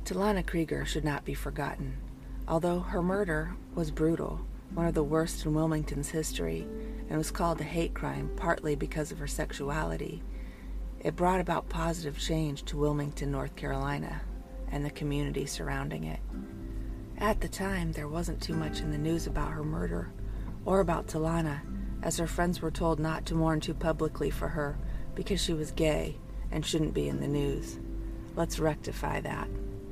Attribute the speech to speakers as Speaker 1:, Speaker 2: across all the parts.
Speaker 1: Talana Krieger should not be forgotten. Although her murder was brutal, one of the worst in Wilmington's history, and was called a hate crime partly because of her sexuality, it brought about positive change to Wilmington, North Carolina, and the community surrounding it. At the time, there wasn't too much in the news about her murder, or about Talana, as her friends were told not to mourn too publicly for her because she was gay and shouldn't be in the news. Let's rectify that.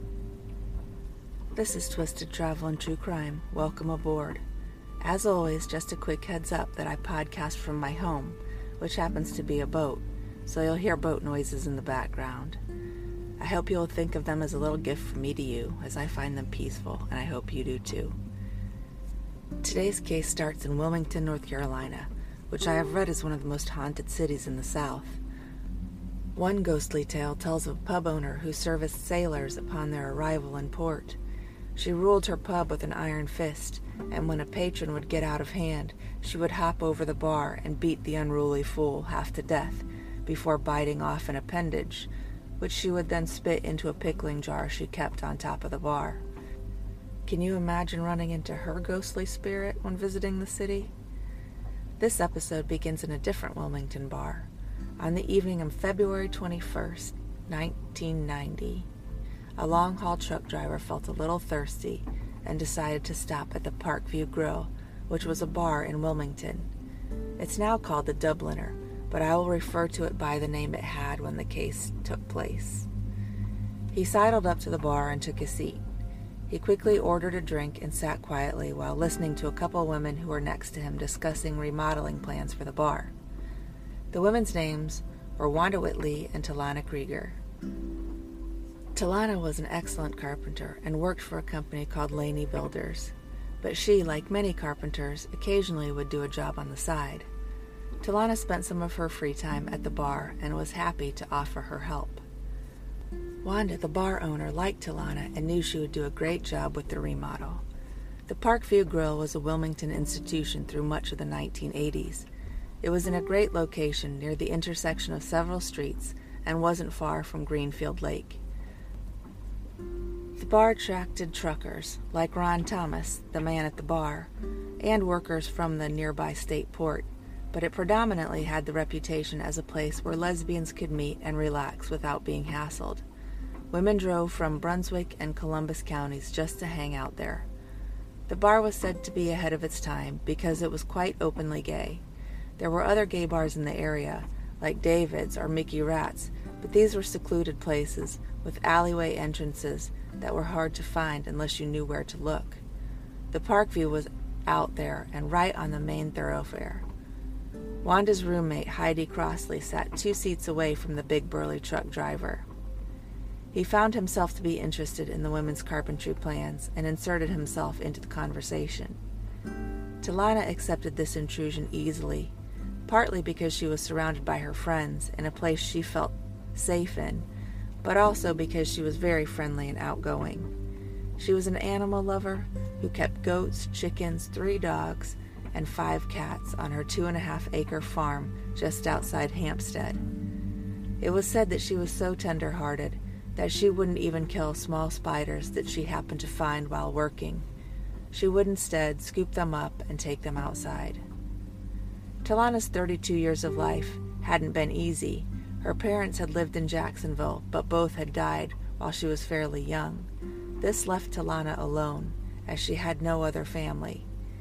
Speaker 1: This is Twisted Travel and True Crime. Welcome aboard. As always, just a quick heads up that I podcast from my home, which happens to be a boat, so you'll hear boat noises in the background. I hope you'll think of them as a little gift from me to you, as I find them peaceful, and I hope you do too. Today's case starts in Wilmington, North Carolina, which I have read is one of the most haunted cities in the South. One ghostly tale tells of a pub owner who serviced sailors upon their arrival in port. She ruled her pub with an iron fist, and when a patron would get out of hand, she would hop over the bar and beat the unruly fool half to death before biting off an appendage, which she would then spit into a pickling jar she kept on top of the bar. Can you imagine running into her ghostly spirit when visiting the city? This episode begins in a different Wilmington bar. On the evening of February 21st, 1990, a long-haul truck driver felt a little thirsty and decided to stop at the Parkview Grill, which was a bar in Wilmington. It's now called the Dubliner, but I will refer to it by the name it had when the case took place. He sidled up to the bar and took a seat. He quickly ordered a drink and sat quietly while listening to a couple women who were next to him discussing remodeling plans for the bar. The women's names were Wanda Whitley and Talana Krieger. Talana was an excellent carpenter and worked for a company called Laney Builders, but she, like many carpenters, occasionally would do a job on the side. Talana spent some of her free time at the bar and was happy to offer her help. Wanda, the bar owner, liked Talana and knew she would do a great job with the remodel. The Parkview Grill was a Wilmington institution through much of the 1980s. It was in a great location near the intersection of several streets and wasn't far from Greenfield Lake. The bar attracted truckers, like Ron Thomas, the man at the bar, and workers from the nearby state port, but it predominantly had the reputation as a place where lesbians could meet and relax without being hassled. Women drove from Brunswick and Columbus counties just to hang out there. The bar was said to be ahead of its time because it was quite openly gay. There were other gay bars in the area, like David's or Mickey Rat's, but these were secluded places with alleyway entrances that were hard to find unless you knew where to look. The Parkview was out there and right on the main thoroughfare. Wanda's roommate, Heidi Crossley, sat 2 seats away from the big burly truck driver. He found himself to be interested in the women's carpentry plans and inserted himself into the conversation. Talana accepted this intrusion easily, partly because she was surrounded by her friends in a place she felt safe in, but also because she was very friendly and outgoing. She was an animal lover who kept goats, chickens, 3 dogs, and 5 cats on her 2.5-acre farm just outside Hampstead. It was said that she was so tender-hearted that she wouldn't even kill small spiders that she happened to find while working. She would instead scoop them up and take them outside. Talana's 32 years of life hadn't been easy. Her parents had lived in Jacksonville, but both had died while she was fairly young. This left Talana alone, as she had no other family.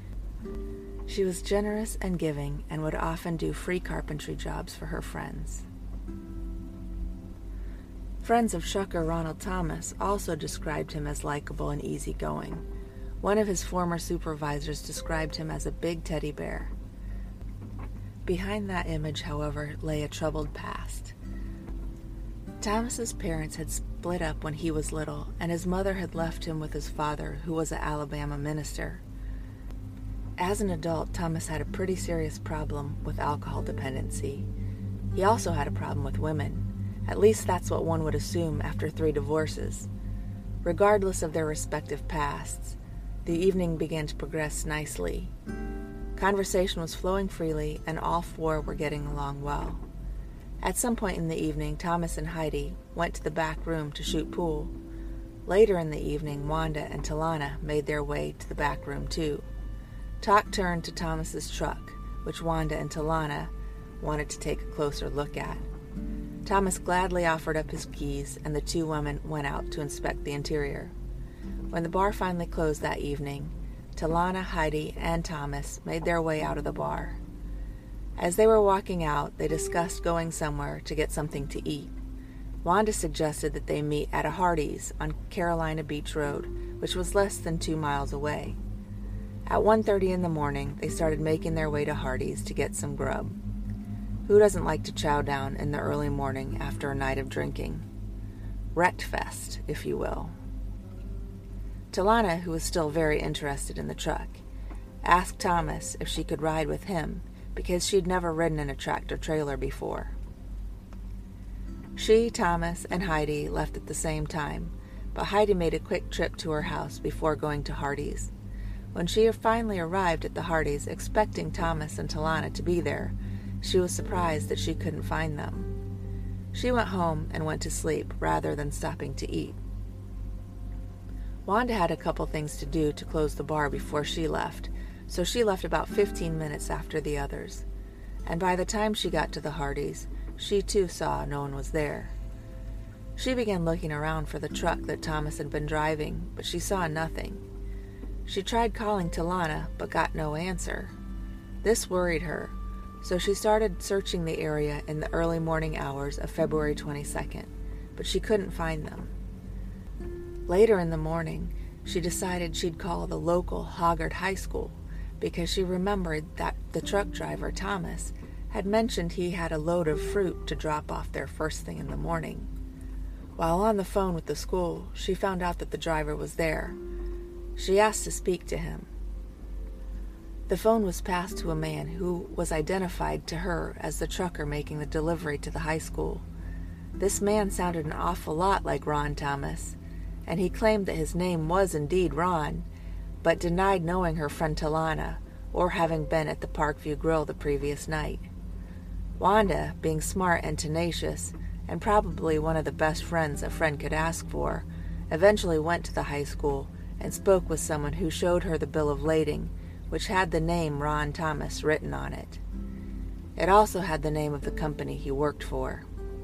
Speaker 1: She was generous and giving and would often do free carpentry jobs for her friends. Friends of Shucker Ronald Thomas also described him as likable and easygoing. One of his former supervisors described him as a big teddy bear. Behind that image, however, lay a troubled past. Thomas's parents had split up when he was little, and his mother had left him with his father, who was an Alabama minister. As an adult, Thomas had a pretty serious problem with alcohol dependency. He also had a problem with women. At least that's what one would assume after 3 divorces. Regardless of their respective pasts, the evening began to progress nicely. Conversation was flowing freely, and all 4 were getting along well. At some point in the evening, Thomas and Heidi went to the back room to shoot pool. Later in the evening, Wanda and Talana made their way to the back room too. Talk turned to Thomas's truck, which Wanda and Talana wanted to take a closer look at. Thomas gladly offered up his keys, and the two women went out to inspect the interior. When the bar finally closed that evening, Talana, Heidi, and Thomas made their way out of the bar. As they were walking out, they discussed going somewhere to get something to eat. Wanda suggested that they meet at a Hardee's on Carolina Beach Road, which was less than 2 miles away. At 1:30 in the morning, they started making their way to Hardee's to get some grub. Who doesn't like to chow down in the early morning after a night of drinking? Wreckfest, if you will. Talana, who was still very interested in the truck, asked Thomas if she could ride with him because she'd never ridden in a tractor-trailer before. She, Thomas, and Heidi left at the same time, but Heidi made a quick trip to her house before going to Hardee's. When she finally arrived at the Hardee's expecting Thomas and Talana to be there, she was surprised that she couldn't find them. She went home and went to sleep rather than stopping to eat. Wanda had a couple things to do to close the bar before she left, so she left about 15 minutes after the others. And by the time she got to the Hardee's, she too saw no one was there. She began looking around for the truck that Thomas had been driving, but she saw nothing. She tried calling Talana, but got no answer. This worried her, so she started searching the area in the early morning hours of February 22nd, but she couldn't find them. Later in the morning, she decided she'd call the local Hoggard High School because she remembered that the truck driver, Thomas, had mentioned he had a load of fruit to drop off there first thing in the morning. While on the phone with the school, she found out that the driver was there. She asked to speak to him. The phone was passed to a man who was identified to her as the trucker making the delivery to the high school. This man sounded an awful lot like Ron Thomas, and he claimed that his name was indeed Ron, but denied knowing her friend Talana or having been at the Parkview Grill the previous night. Wanda, being smart and tenacious, and probably one of the best friends a friend could ask for, eventually went to the high school and spoke with someone who showed her the bill of lading, which had the name Ron Thomas written on it. It also had the name of the company he worked for.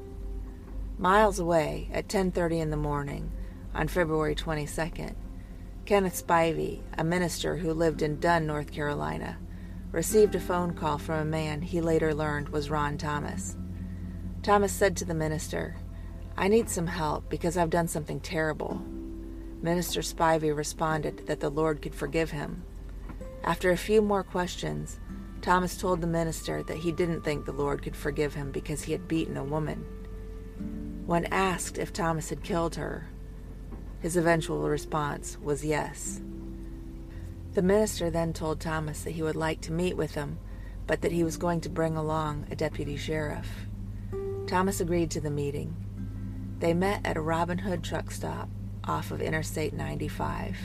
Speaker 1: Miles away, at 10:30 in the morning, on February 22nd, Kenneth Spivey, a minister who lived in Dunn, North Carolina, received a phone call from a man he later learned was Ron Thomas. Thomas said to the minister, "I need some help because I've done something terrible." Minister Spivey responded that the Lord could forgive him. After a few more questions, Thomas told the minister that he didn't think the Lord could forgive him because he had beaten a woman. When asked if Thomas had killed her, his eventual response was yes. The minister then told Thomas that he would like to meet with him, but that he was going to bring along a deputy sheriff. Thomas agreed to the meeting. They met at a Robin Hood truck stop off of Interstate 95.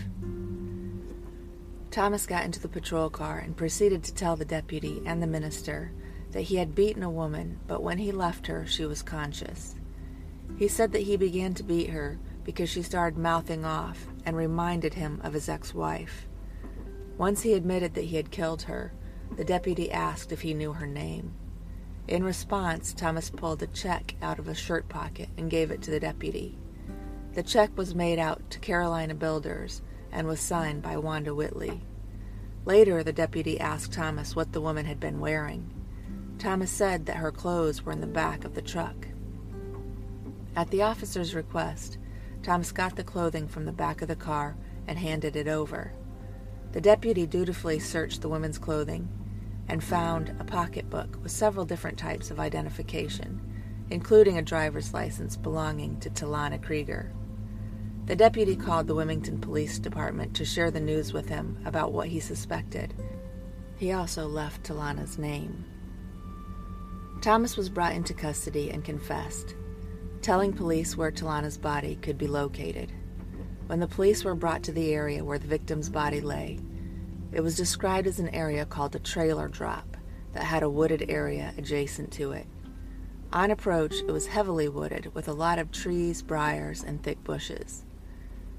Speaker 1: Thomas got into the patrol car and proceeded to tell the deputy and the minister that he had beaten a woman, but when he left her, she was conscious. He said that he began to beat her because she started mouthing off and reminded him of his ex-wife. Once he admitted that he had killed her, the deputy asked if he knew her name. In response, Thomas pulled a check out of a shirt pocket and gave it to the deputy. The check was made out to Carolina Builders and was signed by Wanda Whitley. Later, the deputy asked Thomas what the woman had been wearing. Thomas said that her clothes were in the back of the truck. At the officer's request, Thomas got the clothing from the back of the car and handed it over. The deputy dutifully searched the woman's clothing and found a pocketbook with several different types of identification, including a driver's license belonging to Talana Krieger. The deputy called the Wilmington Police Department to share the news with him about what he suspected. He also left Talana's name. Thomas was brought into custody and confessed, telling police where Talana's body could be located. When the police were brought to the area where the victim's body lay, it was described as an area called a trailer drop that had a wooded area adjacent to it. On approach, it was heavily wooded with a lot of trees, briars, and thick bushes.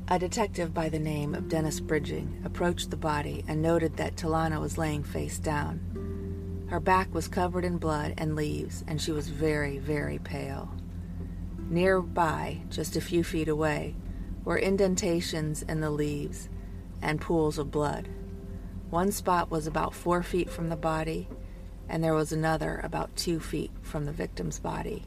Speaker 1: A detective by the name of Dennis Bridging approached the body and noted that Talana was laying face down. Her back was covered in blood and leaves, and she was very, very pale. Nearby, just a few feet away, were indentations in the leaves and pools of blood. One spot was about 4 feet from the body, and there was another about 2 feet from the victim's body.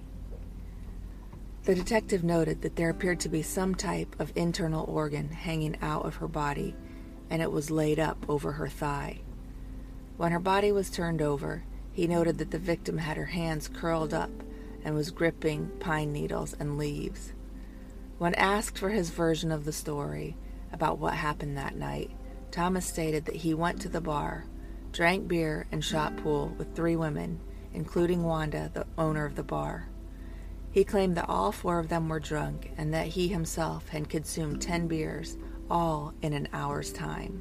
Speaker 1: The detective noted that there appeared to be some type of internal organ hanging out of her body, and it was laid up over her thigh. When her body was turned over, he noted that the victim had her hands curled up and was gripping pine needles and leaves. When asked for his version of the story about what happened that night, Thomas stated that he went to the bar, drank beer, and shot pool with 3 women, including Wanda, the owner of the bar. He claimed that all 4 of them were drunk and that he himself had consumed 10 beers, all in an hour's time.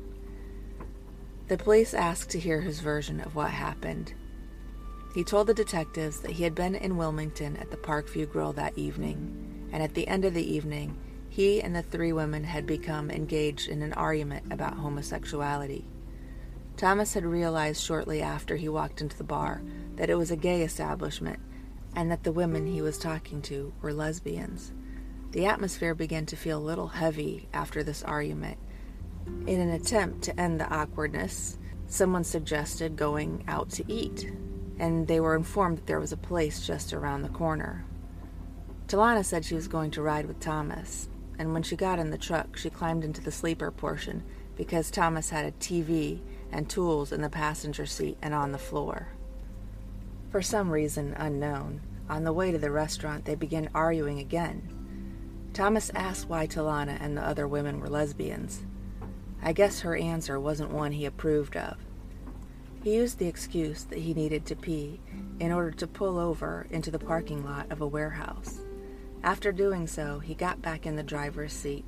Speaker 1: The police asked to hear his version of what happened. He told the detectives that he had been in Wilmington at the Parkview Grill that evening, and at the end of the evening, he and the 3 women had become engaged in an argument about homosexuality. Thomas had realized shortly after he walked into the bar that it was a gay establishment and that the women he was talking to were lesbians. The atmosphere began to feel a little heavy after this argument. In an attempt to end the awkwardness, someone suggested going out to eat, and they were informed that there was a place just around the corner. Talana said she was going to ride with Thomas, and when she got in the truck, she climbed into the sleeper portion because Thomas had a TV and tools in the passenger seat and on the floor. For some reason unknown, on the way to the restaurant, they began arguing again. Thomas asked why Talana and the other women were lesbians. I guess her answer wasn't one he approved of. He used the excuse that he needed to pee in order to pull over into the parking lot of a warehouse. After doing so, he got back in the driver's seat.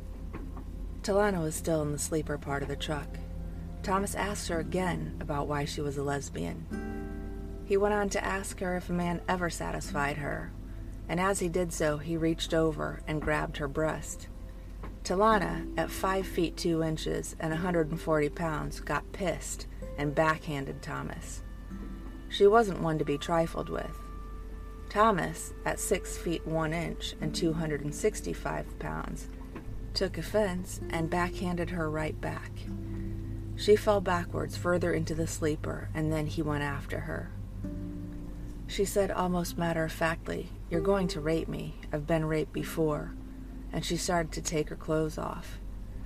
Speaker 1: Talana was still in the sleeper part of the truck. Thomas asked her again about why she was a lesbian. He went on to ask her if a man ever satisfied her, and as he did so, he reached over and grabbed her breast. Talana, at 5 feet 2 inches and 140 pounds, got pissed and backhanded Thomas. She wasn't one to be trifled with. Thomas, at 6 feet 1 inch and 265 pounds, took offense and backhanded her right back. She fell backwards further into the sleeper, and then he went after her. She said almost matter-of-factly, "You're going to rape me. I've been raped before." And she started to take her clothes off.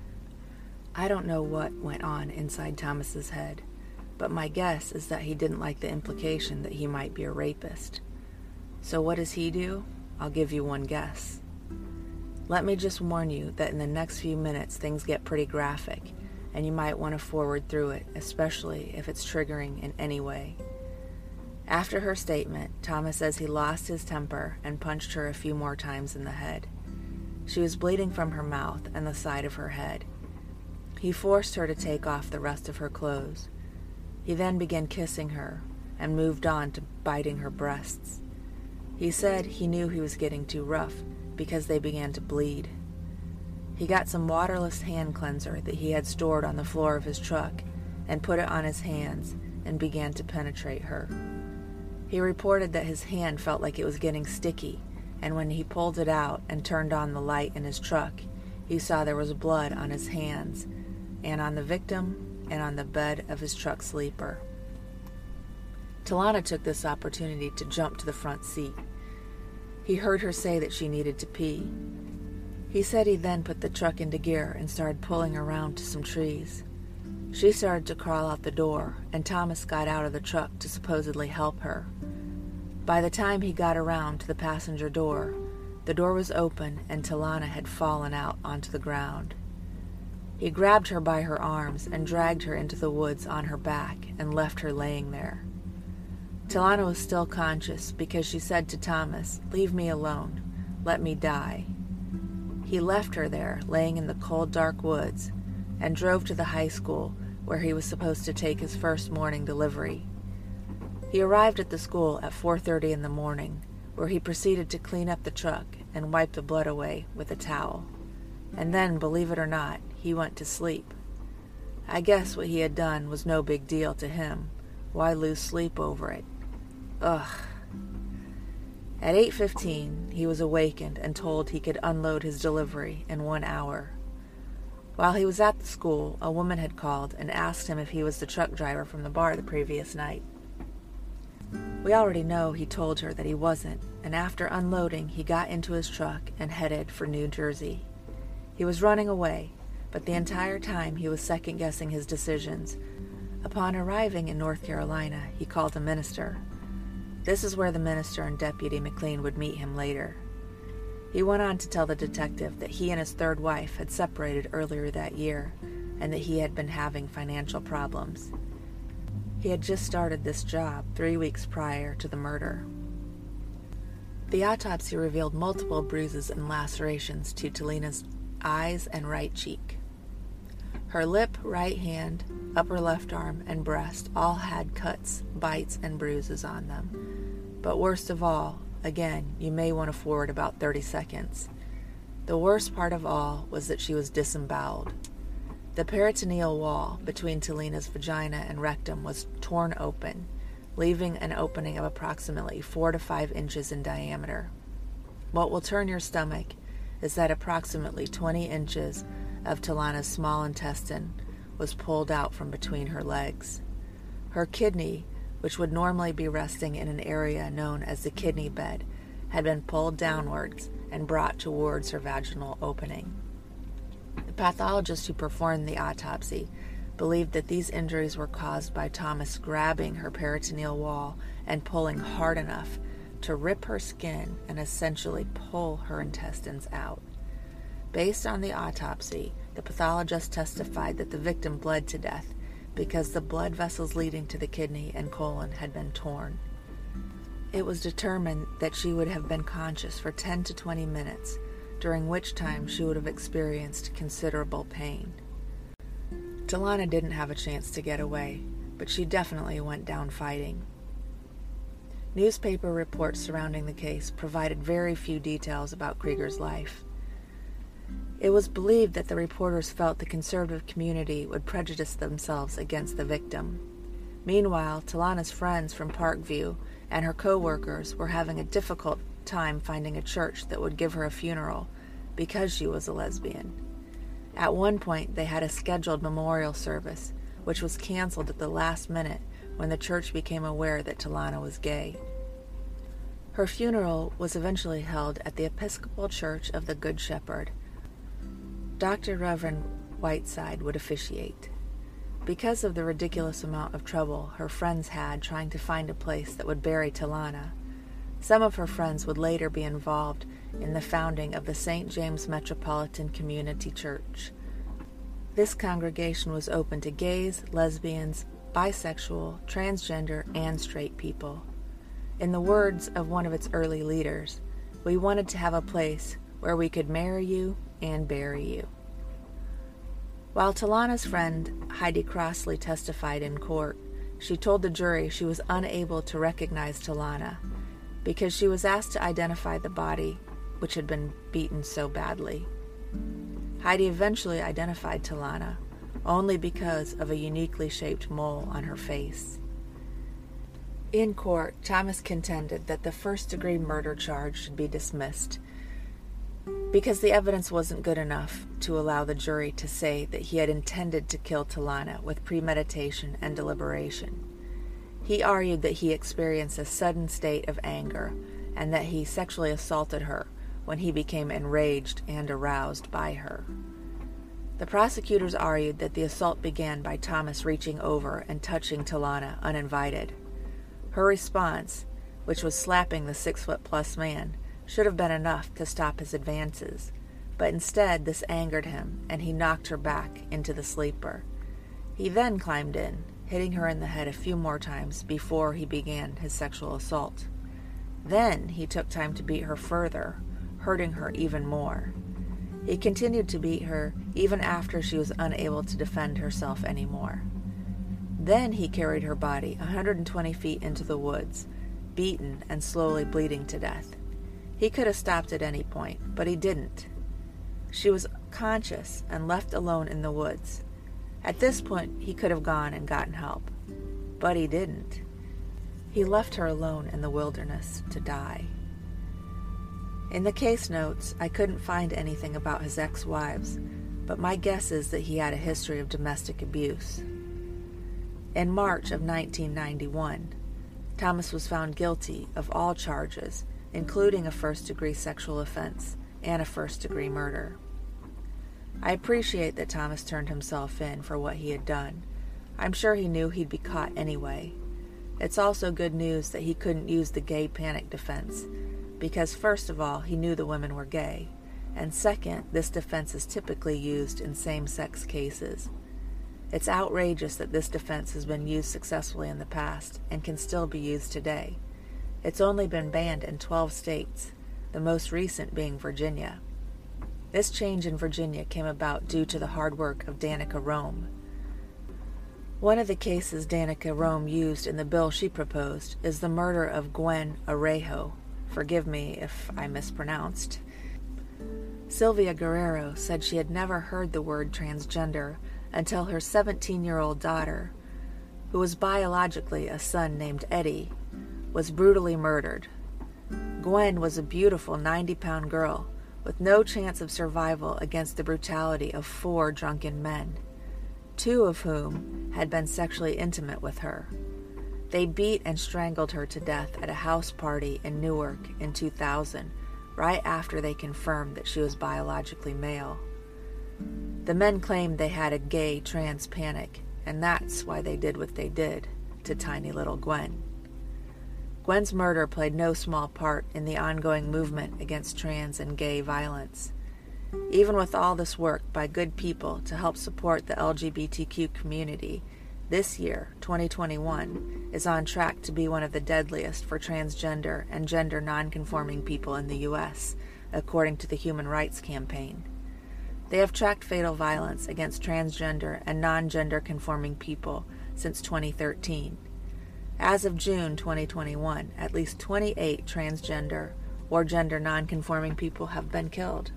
Speaker 1: I don't know what went on inside Thomas's head, but my guess is that he didn't like the implication that he might be a rapist. So what does he do? I'll give you one guess. Let me just warn you that in the next few minutes things get pretty graphic, and you might want to forward through it, especially if it's triggering in any way. After her statement, Thomas says he lost his temper and punched her a few more times in the head. She was bleeding from her mouth and the side of her head. He forced her to take off the rest of her clothes. He then began kissing her and moved on to biting her breasts. He said he knew he was getting too rough because they began to bleed. He got some waterless hand cleanser that he had stored on the floor of his truck and put it on his hands and began to penetrate her. He reported that his hand felt like it was getting sticky, and when he pulled it out and turned on the light in his truck, he saw there was blood on his hands and on the victim and on the bed of his truck sleeper. Talana took this opportunity to jump to the front seat. He heard her say that she needed to pee. He said he then put the truck into gear and started pulling around to some trees. She started to crawl out the door, and Thomas got out of the truck to supposedly help her. By the time he got around to the passenger door, the door was open and Talana had fallen out onto the ground. He grabbed her by her arms and dragged her into the woods on her back and left her laying there. Talana was still conscious because she said to Thomas, "Leave me alone. Let me die." He left her there, laying in the cold, dark woods, and drove to the high school where he was supposed to take his first morning delivery. He arrived at the school at 4:30 in the morning, where he proceeded to clean up the truck and wipe the blood away with a towel. and then, believe it or not, he went to sleep. I guess what he had done was no big deal to him. Why lose sleep over it? Ugh. At 8:15, he was awakened and told he could unload his delivery in 1 hour. While he was at the school, a woman had called and asked him if he was the truck driver from the bar the previous night. We already know he told her that he wasn't, and after unloading, he got into his truck and headed for New Jersey. He was running away, but the entire time he was second-guessing his decisions. Upon arriving in North Carolina, he called a minister. This is where the minister and Deputy McLean would meet him later. He went on to tell the detective that he and his third wife had separated earlier that year, and that he had been having financial problems. He had just started this job 3 weeks prior to the murder. The autopsy revealed multiple bruises and lacerations to Talina's eyes and right cheek. Her lip, right hand, upper left arm, and breast all had cuts, bites, and bruises on them. But worst of all, again, you may want to forward about 30 seconds. The worst part of all was that she was disemboweled. The peritoneal wall between Talina's vagina and rectum was torn open, leaving an opening of approximately 4 to 5 inches in diameter. What will turn your stomach is that approximately 20 inches of Talina's small intestine was pulled out from between her legs. Her kidney, which would normally be resting in an area known as the kidney bed, had been pulled downwards and brought towards her vaginal opening. The pathologist who performed the autopsy believed that these injuries were caused by Thomas grabbing her peritoneal wall and pulling hard enough to rip her skin and essentially pull her intestines out. Based on the autopsy, the pathologist testified that the victim bled to death because the blood vessels leading to the kidney and colon had been torn. It was determined that she would have been conscious for 10 to 20 minutes, during which time she would have experienced considerable pain. Talina didn't have a chance to get away, but she definitely went down fighting. Newspaper reports surrounding the case provided very few details about Krieger's life. It was believed that the reporters felt the conservative community would prejudice themselves against the victim. Meanwhile, Talina's friends from Parkview and her co-workers were having a difficult time finding a church that would give her a funeral because she was a lesbian. At one point, they had a scheduled memorial service, which was canceled at the last minute when the church became aware that Talina was gay. Her funeral was eventually held at the Episcopal Church of the Good Shepherd. Dr. Reverend Whiteside would officiate. Because of the ridiculous amount of trouble her friends had trying to find a place that would bury Talina, some of her friends would later be involved in the founding of the St. James Metropolitan Community Church. This congregation was open to gays, lesbians, bisexual, transgender, and straight people. In the words of one of its early leaders, we wanted to have a place where we could marry you and bury you. While Talina's friend Heidi Crossley testified in court, she told the jury she was unable to recognize Talina because she was asked to identify the body which had been beaten so badly. Heidi eventually identified Talina only because of a uniquely shaped mole on her face. In court, Thomas contended that the first-degree murder charge should be dismissed because the evidence wasn't good enough to allow the jury to say that he had intended to kill Talina with premeditation and deliberation. He argued that he experienced a sudden state of anger and that he sexually assaulted her when he became enraged and aroused by her. The prosecutors argued that the assault began by Thomas reaching over and touching Talina uninvited. Her response, which was slapping the 6-foot-plus man, should have been enough to stop his advances, but instead this angered him, and he knocked her back into the sleeper. He then climbed in, hitting her in the head a few more times before he began his sexual assault. Then he took time to beat her further, hurting her even more. He continued to beat her even after she was unable to defend herself anymore. Then he carried her body 120 feet into the woods, beaten and slowly bleeding to death. He could have stopped at any point, but he didn't. She was conscious, and left alone in the woods. At this point, he could have gone and gotten help. But he didn't. He left her alone in the wilderness to die. In the case notes, I couldn't find anything about his ex-wives, but my guess is that he had a history of domestic abuse. In March of 1991, Thomas was found guilty of all charges, including a first-degree sexual offense and a first-degree murder. I appreciate that Thomas turned himself in for what he had done. I'm sure he knew he'd be caught anyway. It's also good news that he couldn't use the gay panic defense, because first of all, he knew the women were gay, and second, this defense is typically used in same-sex cases. It's outrageous that this defense has been used successfully in the past and can still be used today. It's only been banned in 12 states, the most recent being Virginia. This change in Virginia came about due to the hard work of Danica Roem. One of the cases Danica Roem used in the bill she proposed is the murder of Gwen Arejo. Forgive me if I mispronounced. Sylvia Guerrero said she had never heard the word transgender until her 17-year-old daughter, who was biologically a son named Eddie, was brutally murdered. Gwen was a beautiful 90-pound girl with no chance of survival against the brutality of 4 drunken men, 2 of whom had been sexually intimate with her. They beat and strangled her to death at a house party in Newark in 2000, right after they confirmed that she was biologically male. The men claimed they had a gay trans panic, and that's why they did what they did to tiny little Gwen. Gwen's murder played no small part in the ongoing movement against trans and gay violence. Even with all this work by good people to help support the LGBTQ community, this year, 2021, is on track to be one of the deadliest for transgender and gender nonconforming people in the U.S., according to the Human Rights Campaign. They have tracked fatal violence against transgender and non-gender conforming people since 2013. As of June 2021, at least 28 transgender or gender nonconforming people have been killed.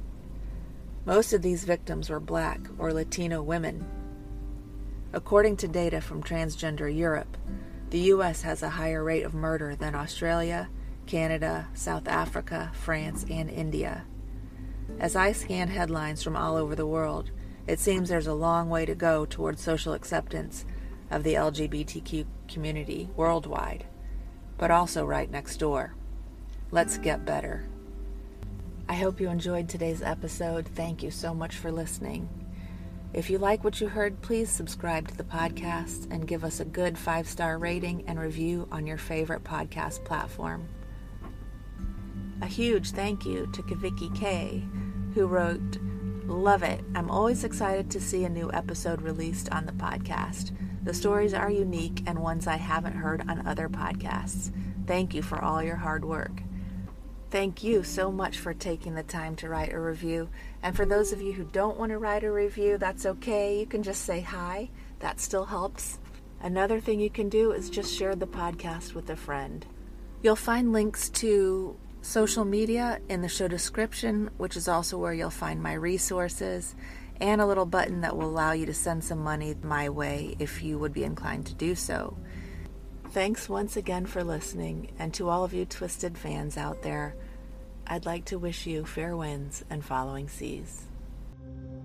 Speaker 1: Most of these victims were Black or Latino women. According to data from Transgender Europe, the U.S. has a higher rate of murder than Australia, Canada, South Africa, France, and India. As I scan headlines from all over the world, it seems there's a long way to go towards social acceptance of the LGBTQ community worldwide, but also right next door. Let's get better. I hope you enjoyed today's episode. Thank you so much for listening. If you like what you heard, please subscribe to the podcast and give us a good 5-star rating and review on your favorite podcast platform. A huge thank you to Kaviki K, who wrote, "Love it. I'm always excited to see a new episode released on the podcast. The stories are unique and ones I haven't heard on other podcasts. Thank you for all your hard work." Thank you so much for taking the time to write a review. And for those of you who don't want to write a review, that's okay. You can just say hi. That still helps. Another thing you can do is just share the podcast with a friend. You'll find links to social media in the show description, which is also where you'll find my resources, and a little button that will allow you to send some money my way if you would be inclined to do so. Thanks once again for listening, and to all of you Twisted fans out there, I'd like to wish you fair winds and following seas.